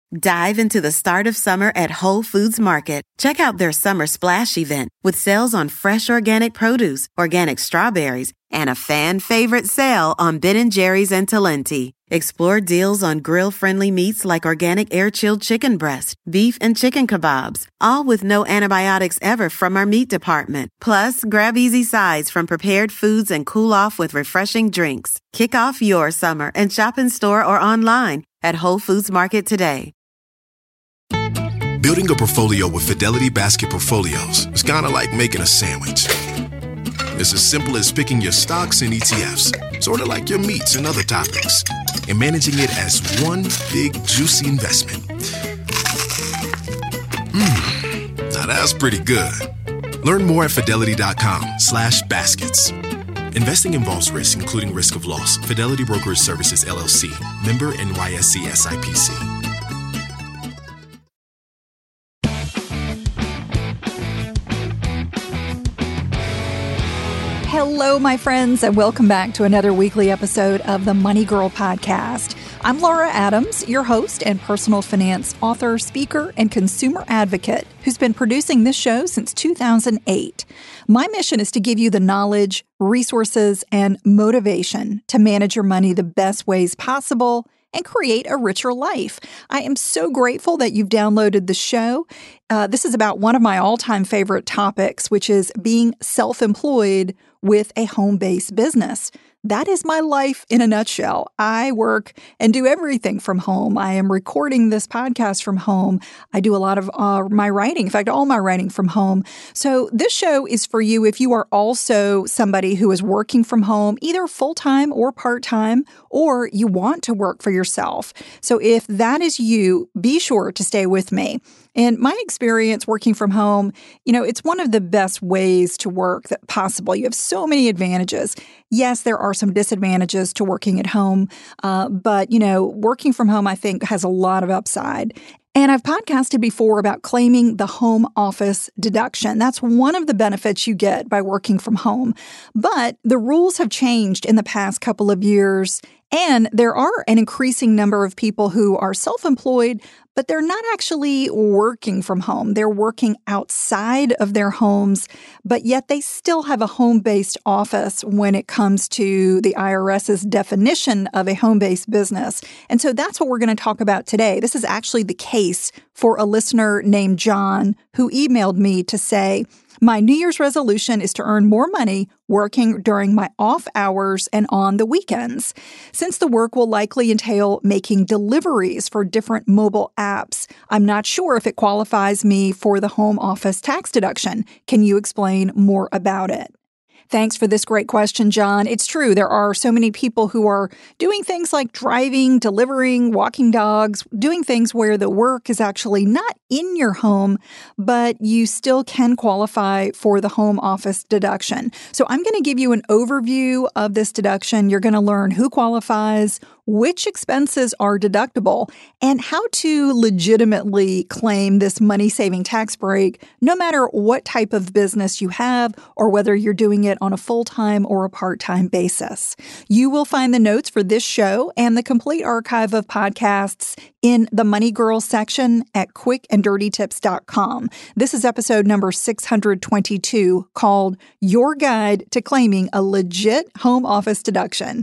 Dive into the start of summer at Whole Foods Market. Check out their Summer Splash event with sales on fresh organic produce, organic strawberries, and a fan favorite sale on Ben & Jerry's and Talenti. Explore deals on grill-friendly meats like organic air-chilled chicken breast, beef and chicken kebabs, all with no antibiotics ever from our meat department. Plus, grab easy sides from prepared foods and cool off with refreshing drinks. Kick off your summer and shop in store or online at Whole Foods Market today. Building a portfolio with Fidelity Basket Portfolios is kind of like making a sandwich. It's as simple as picking your stocks and ETFs, sort of like your meats and other topics, and managing it as one big, juicy investment. Now that's pretty good. Learn more at Fidelity.com/baskets. Investing involves risk, including risk of loss. Fidelity Brokerage Services, LLC. Member NYSE SIPC. Hello, my friends, and welcome back to another weekly episode of the Money Girl Podcast. I'm Laura Adams, your host and personal finance author, speaker, and consumer advocate who's been producing this show since 2008. My mission is to give you the knowledge, resources, and motivation to manage your money the best ways possible and create a richer life. I am so grateful that you've downloaded the show. This is about one of my all-time favorite topics, which is being self-employed with a home-based business. That is my life in a nutshell. I work and do everything from home. I am recording this podcast from home. I do a lot of my writing, in fact, all my writing from home. So this show is for you if you are also somebody who is working from home, either full-time or part-time, or you want to work for yourself. So if that is you, be sure to stay with me. In my experience working from home, it's one of the best ways to work that possible. You have so many advantages. Yes, there are some disadvantages to working at home, but working from home, I think, has a lot of upside. And I've podcasted before about claiming the home office deduction. That's one of the benefits you get by working from home. But the rules have changed in the past couple of years, and there are an increasing number of people who are self-employed, but they're not actually working from home. They're working outside of their homes, but yet they still have a home-based office when it comes to the IRS's definition of a home-based business. And so that's what we're going to talk about today. This is actually the case for a listener named John who emailed me to say, my New Year's resolution is to earn more money working during my off hours and on the weekends. Since the work will likely entail making deliveries for different mobile apps, I'm not sure if it qualifies me for the home office tax deduction. Can you explain more about it? Thanks for this great question, John. It's true. There are so many people who are doing things like driving, delivering, walking dogs, doing things where the work is actually not in your home, but you still can qualify for the home office deduction. So I'm going to give you an overview of this deduction. You're going to learn who qualifies, which expenses are deductible, and how to legitimately claim this money-saving tax break, no matter what type of business you have or whether you're doing it on a full-time or a part-time basis. You will find the notes for this show and the complete archive of podcasts in the Money Girl section at quickanddirtytips.com. This is episode number 622, called Your Guide to Claiming a Legit Home Office Deduction.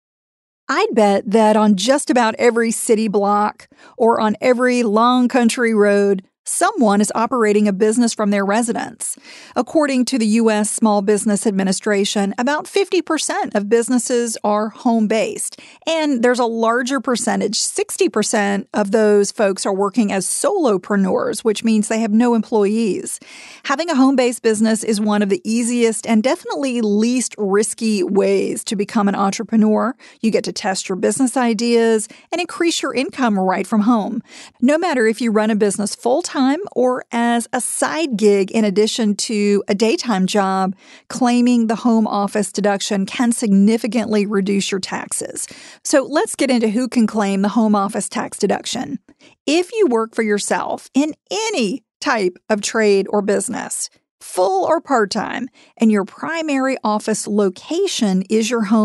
I'd bet that on just about every city block or on every long country road, someone is operating a business from their residence. According to the U.S. Small Business Administration, about 50% of businesses are home-based. And there's a larger percentage, 60% of those folks are working as solopreneurs, which means they have no employees. Having a home-based business is one of the easiest and definitely least risky ways to become an entrepreneur. You get to test your business ideas and increase your income right from home. No matter if you run a business full-time or as a side gig in addition to a daytime job, claiming the home office deduction can significantly reduce your taxes. So let's get into who can claim the home office tax deduction. If you work for yourself in any type of trade or business, full or part-time, and your primary office location is your home,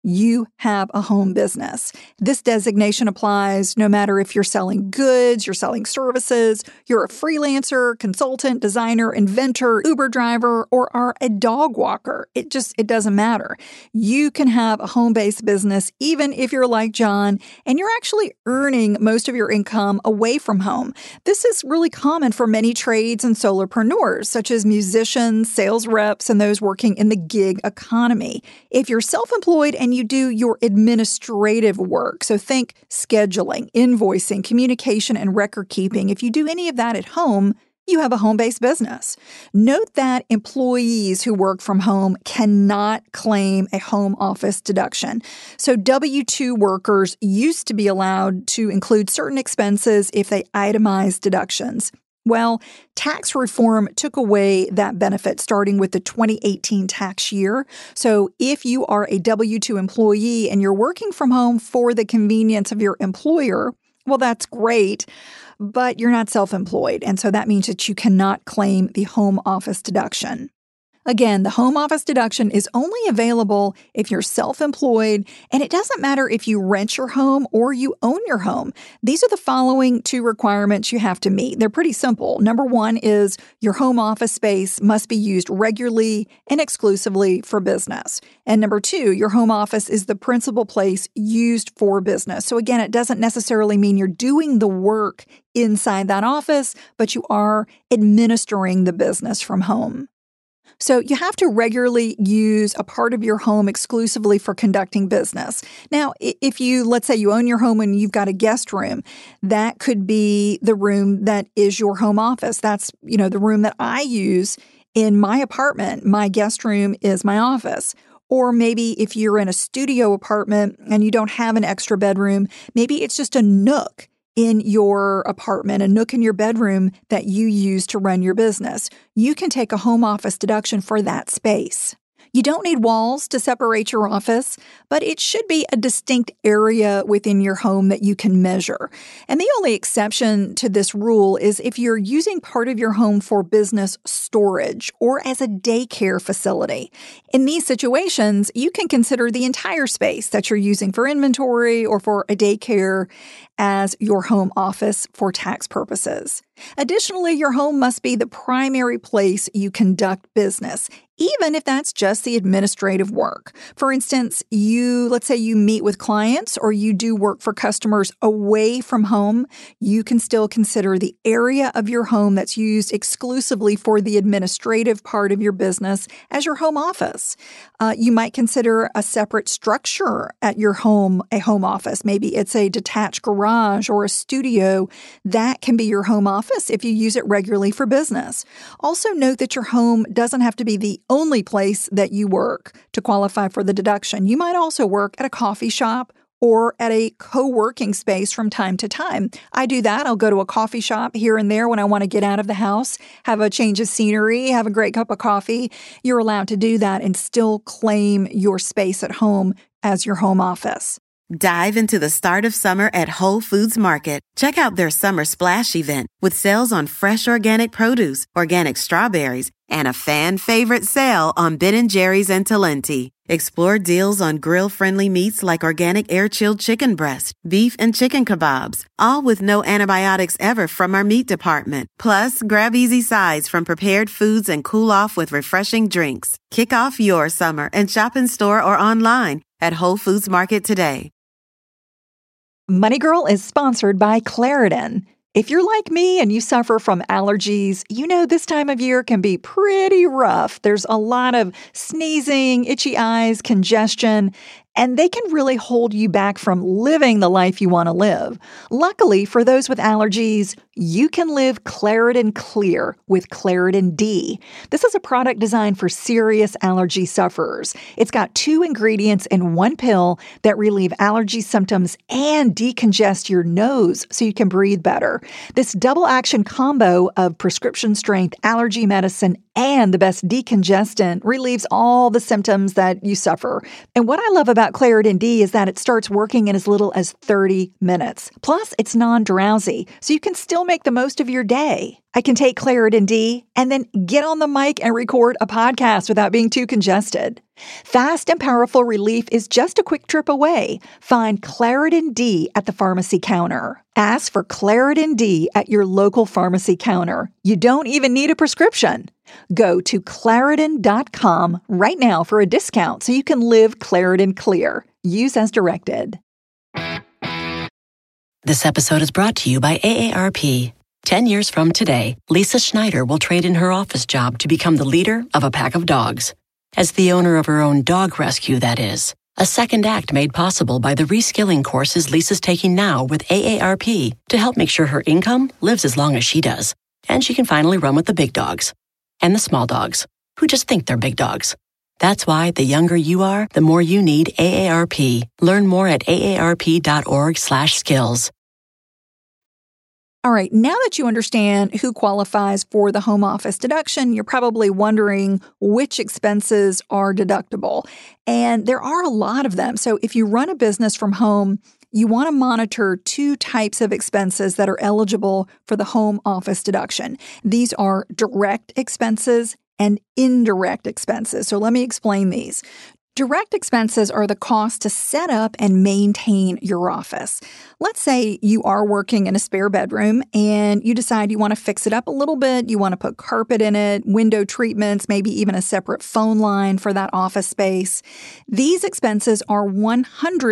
you have a home business. This designation applies no matter if you're selling goods, you're selling services, you're a freelancer, consultant, designer, inventor, Uber driver, or are a dog walker. It doesn't matter. You can have a home-based business even if you're like John and you're actually earning most of your income away from home. This is really common for many trades and solopreneurs, such as musicians, sales reps, and those working in the gig economy. If you're self-employed and you do your administrative work, so think scheduling, invoicing, communication, and record keeping. If you do any of that at home, you have a home-based business. Note that employees who work from home cannot claim a home office deduction. So W-2 workers used to be allowed to include certain expenses if they itemized deductions. Well, tax reform took away that benefit starting with the 2018 tax year. So if you are a W-2 employee and you're working from home for the convenience of your employer, well, that's great, but you're not self-employed. And so that means that you cannot claim the home office deduction. Again, the home office deduction is only available if you're self-employed, and it doesn't matter if you rent your home or you own your home. These are the following 2 requirements you have to meet. They're pretty simple. Number 1 is your home office space must be used regularly and exclusively for business. And number 2, your home office is the principal place used for business. So again, it doesn't necessarily mean you're doing the work inside that office, but you are administering the business from home. So you have to regularly use a part of your home exclusively for conducting business. Now, if let's say you own your home and you've got a guest room, that could be the room that is your home office. That's, the room that I use in my apartment. My guest room is my office. Or maybe if you're in a studio apartment and you don't have an extra bedroom, maybe it's just a nook in your apartment, a nook in your bedroom that you use to run your business. You can take a home office deduction for that space. You don't need walls to separate your office, but it should be a distinct area within your home that you can measure. And the only exception to this rule is if you're using part of your home for business storage or as a daycare facility. In these situations, you can consider the entire space that you're using for inventory or for a daycare as your home office for tax purposes. Additionally, your home must be the primary place you conduct business, even if that's just the administrative work. For instance, let's say you meet with clients or you do work for customers away from home, you can still consider the area of your home that's used exclusively for the administrative part of your business as your home office. You might consider a separate structure at your home a home office. Maybe it's a detached garage or a studio. That can be your home office if you use it regularly for business. Also note that your home doesn't have to be the only place that you work to qualify for the deduction. You might also work at a coffee shop or at a co-working space from time to time. I do that. I'll go to a coffee shop here and there when I want to get out of the house, have a change of scenery, have a great cup of coffee. You're allowed to do that and still claim your space at home as your home office. Dive into the start of summer at Whole Foods Market. Check out their Summer Splash event with sales on fresh organic produce, organic strawberries, and a fan-favorite sale on Ben & Jerry's and Talenti. Explore deals on grill-friendly meats like organic air-chilled chicken breast, beef and chicken kebabs, all with no antibiotics ever from our meat department. Plus, grab easy sides from prepared foods and cool off with refreshing drinks. Kick off your summer and shop in store or online at Whole Foods Market today. Money Girl is sponsored by Claritin. If you're like me and you suffer from allergies, you know this time of year can be pretty rough. There's a lot of sneezing, itchy eyes, congestion, and they can really hold you back from living the life you want to live. Luckily, for those with allergies, you can live Claritin Clear with Claritin D. This is a product designed for serious allergy sufferers. It's got 2 ingredients in 1 pill that relieve allergy symptoms and decongest your nose so you can breathe better. This double-action combo of prescription-strength allergy medicine and the best decongestant relieves all the symptoms that you suffer. And what I love about Claritin D is that it starts working in as little as 30 minutes. Plus, it's non-drowsy, so you can still make the most of your day. I can take Claritin D and then get on the mic and record a podcast without being too congested. Fast and powerful relief is just a quick trip away. Find Claritin D at the pharmacy counter. Ask for Claritin D at your local pharmacy counter. You don't even need a prescription. Go to Claritin.com right now for a discount so you can live Claritin Clear. Use as directed. This episode is brought to you by AARP. 10 years from today, Lisa Schneider will trade in her office job to become the leader of a pack of dogs. As the owner of her own dog rescue, that is. A second act made possible by the reskilling courses Lisa's taking now with AARP to help make sure her income lives as long as she does. And she can finally run with the big dogs. And the small dogs, who just think they're big dogs. That's why the younger you are, the more you need AARP. Learn more at aarp.org/skills. All right, now that you understand who qualifies for the home office deduction, you're probably wondering which expenses are deductible. And there are a lot of them. So if you run a business from home, you want to monitor two types of expenses that are eligible for the home office deduction. These are direct expenses and indirect expenses. So let me explain these. Direct expenses are the cost to set up and maintain your office. Let's say you are working in a spare bedroom and you decide you want to fix it up a little bit. You want to put carpet in it, window treatments, maybe even a separate phone line for that office space. These expenses are 100%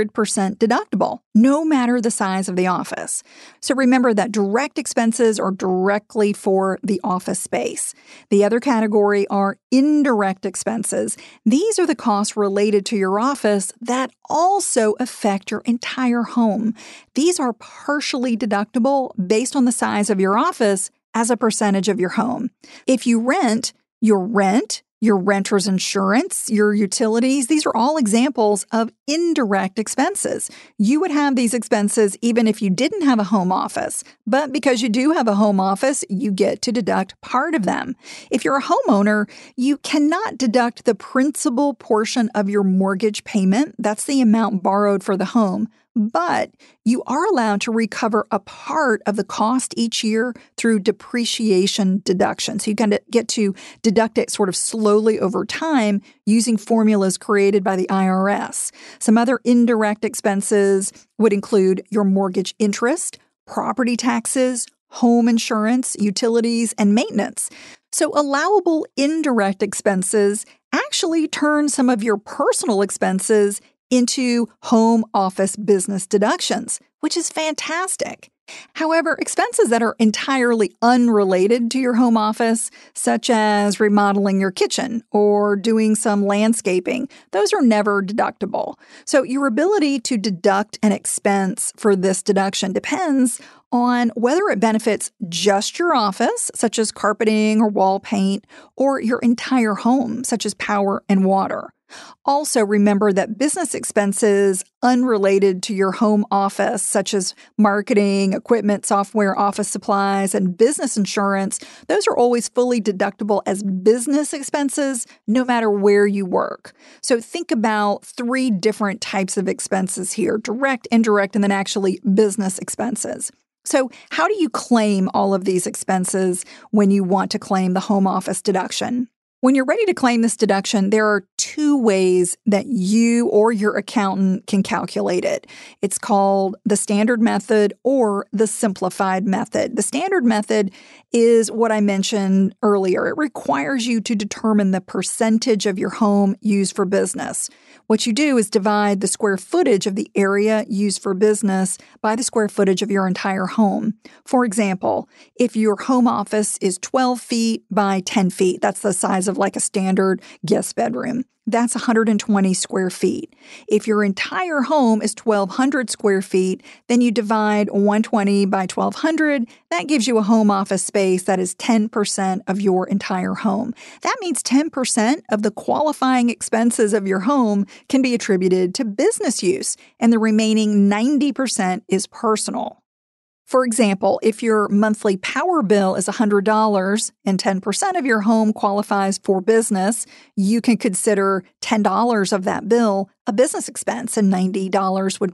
deductible, no matter the size of the office. So remember that direct expenses are directly for the office space. The other category are indirect expenses. These are the costs related to your office that also affect your entire home. These are partially deductible based on the size of your office as a percentage of your home. If you rent, your renter's insurance, your utilities, these are all examples of indirect expenses. You would have these expenses even if you didn't have a home office. But because you do have a home office, you get to deduct part of them. If you're a homeowner, you cannot deduct the principal portion of your mortgage payment. That's the amount borrowed for the home. But you are allowed to recover a part of the cost each year through depreciation deduction. So you kind of get to deduct it sort of slowly over time using formulas created by the IRS. Some other indirect expenses would include your mortgage interest, property taxes, home insurance, utilities, and maintenance. So allowable indirect expenses actually turn some of your personal expenses into home office business deductions, which is fantastic. However, expenses that are entirely unrelated to your home office, such as remodeling your kitchen or doing some landscaping, those are never deductible. So your ability to deduct an expense for this deduction depends on whether it benefits just your office, such as carpeting or wall paint, or your entire home, such as power and water. Also, remember that business expenses unrelated to your home office, such as marketing, equipment, software, office supplies, and business insurance, those are always fully deductible as business expenses, no matter where you work. So think about three different types of expenses here: direct, indirect, and then actually business expenses. So how do you claim all of these expenses when you want to claim the home office deduction? When you're ready to claim this deduction, there are two ways that you or your accountant can calculate it. It's called the standard method or the simplified method. The standard method is what I mentioned earlier. It requires you to determine the percentage of your home used for business. What you do is divide the square footage of the area used for business by the square footage of your entire home. For example, if your home office is 12 feet by 10 feet, that's the size of like a standard guest bedroom. That's 120 square feet. If your entire home is 1,200 square feet, then you divide 120 by 1,200. That gives you a home office space that is 10% of your entire home. That means 10% of the qualifying expenses of your home can be attributed to business use, and the remaining 90% is personal. For example, if your monthly power bill is $100 and 10% of your home qualifies for business, you can consider $10 of that bill a business expense and $90 would be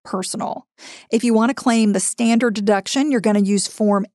personal. If you want to claim the standard deduction, you're going to use Form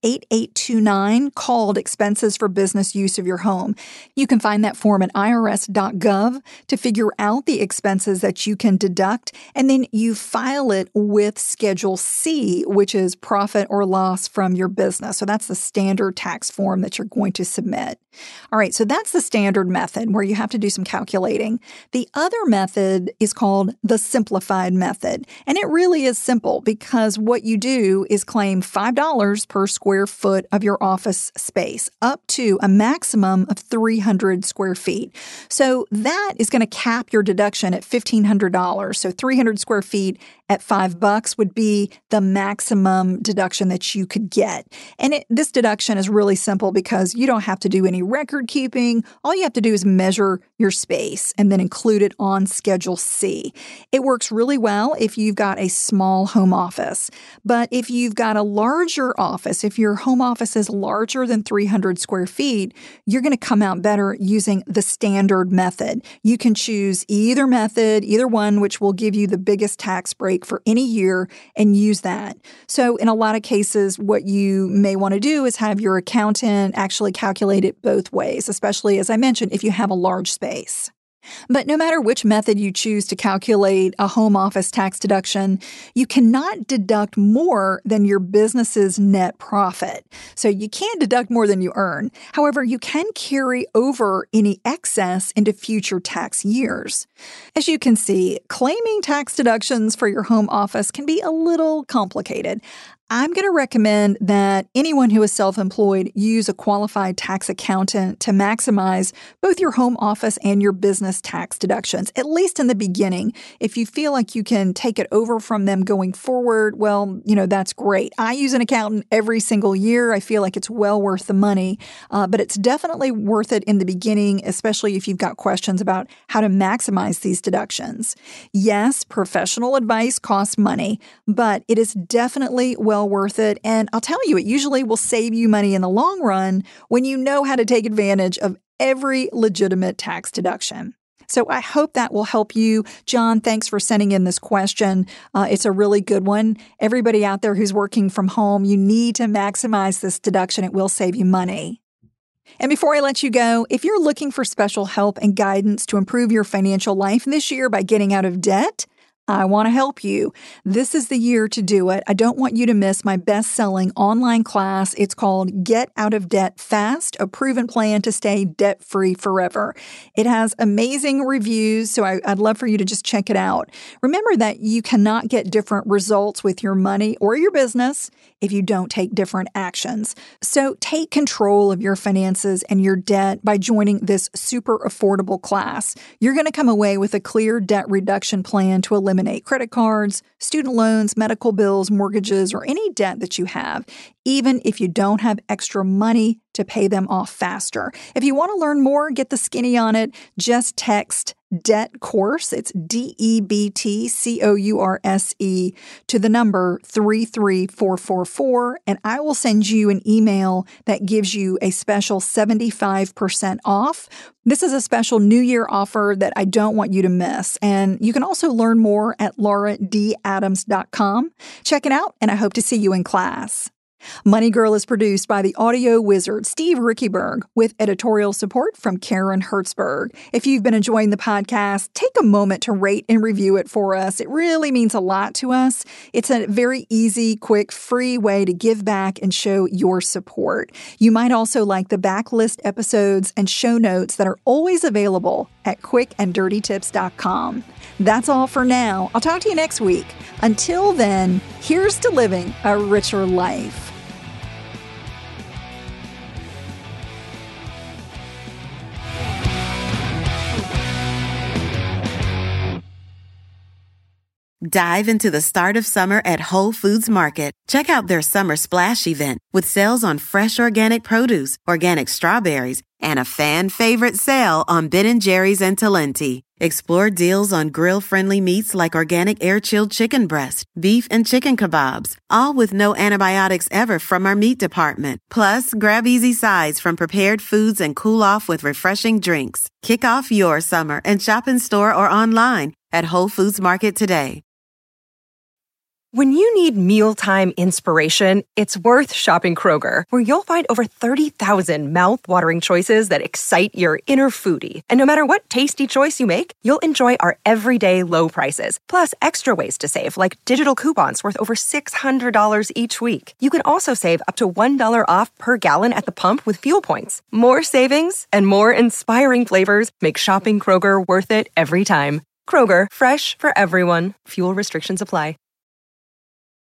8829 called Expenses for Business Use of Your Home. You can find that form at irs.gov to figure out the expenses that you can deduct, and then you file it with Schedule C, which is profit or loss from your business. So that's the standard tax form that you're going to submit. All right, so that's the standard method where you have to do some calculating. The other method is called the simplified method, and it really is simple because what you do is claim $5 per square foot of your office space up to a maximum of 300 square feet. So that is going to cap your deduction at $1,500. So 300 square feet at $5 would be the maximum deduction that you could get. And this deduction is really simple because you don't have to do any record keeping. All you have to do is measure your space and then include it on Schedule C. It works really well if you've got a small home office. But if you've got a larger office, if your home office is larger than 300 square feet, you're going to come out better using the standard method. You can choose either method, either one, which will give you the biggest tax break for any year, and use that. So in a lot of cases, what you may want to do is have your accountant actually calculate it both ways, especially, as I mentioned, if you have a large space. But no matter which method you choose to calculate a home office tax deduction, you cannot deduct more than your business's net profit. So you can't deduct more than you earn. However, you can carry over any excess into future tax years. As you can see, claiming tax deductions for your home office can be a little complicated. I'm going to recommend that anyone who is self-employed use a qualified tax accountant to maximize both your home office and your business tax deductions, at least in the beginning. If you feel like you can take it over from them going forward, well, that's great. I use an accountant every single year. I feel like it's well worth the money, but it's definitely worth it in the beginning, especially if you've got questions about how to maximize these deductions. Yes, professional advice costs money, but it is definitely well worth it. And I'll tell you, it usually will save you money in the long run when you know how to take advantage of every legitimate tax deduction. So I hope that will help you. John, thanks for sending in this question. It's a really good one. Everybody out there who's working from home, you need to maximize this deduction. It will save you money. And before I let you go, if you're looking for special help and guidance to improve your financial life this year by getting out of debt, I want to help you. This is the year to do it. I don't want you to miss my best-selling online class. It's called Get Out of Debt Fast, a proven plan to stay debt-free forever. It has amazing reviews, so I'd love for you to just check it out. Remember that you cannot get different results with your money or your business if you don't take different actions. So take control of your finances and your debt by joining this super affordable class. You're going to come away with a clear debt reduction plan to eliminate credit cards, student loans, medical bills, mortgages, or any debt that you have, even if you don't have extra money to pay them off faster. If you want to learn more, get the skinny on it, just text Debt Course, it's DEBTCOURSE, to the number 33444, and I will send you an email that gives you a special 75% off. This is a special New Year offer that I don't want you to miss, and you can also learn more at lauradadams.com. Check it out, and I hope to see you in class. Money Girl is produced by the audio wizard Steve Rickyberg with editorial support from Karen Hertzberg. If you've been enjoying the podcast, take a moment to rate and review it for us. It really means a lot to us. It's a very easy, quick, free way to give back and show your support. You might also like the backlist episodes and show notes that are always available at quickanddirtytips.com. That's all for now. I'll talk to you next week. Until then, here's to living a richer life. Dive into the start of summer at Whole Foods Market. Check out their Summer Splash event with sales on fresh organic produce, organic strawberries, and a fan-favorite sale on Ben & Jerry's and Talenti. Explore deals on grill-friendly meats like organic air-chilled chicken breast, beef and chicken kebabs, all with no antibiotics ever from our meat department. Plus, grab easy sides from prepared foods and cool off with refreshing drinks. Kick off your summer and shop in store or online at Whole Foods Market today. When you need mealtime inspiration, it's worth shopping Kroger, where you'll find over 30,000 mouth-watering choices that excite your inner foodie. And no matter what tasty choice you make, you'll enjoy our everyday low prices, plus extra ways to save, like digital coupons worth over $600 each week. You can also save up to $1 off per gallon at the pump with fuel points. More savings and more inspiring flavors make shopping Kroger worth it every time. Kroger, fresh for everyone. Fuel restrictions apply.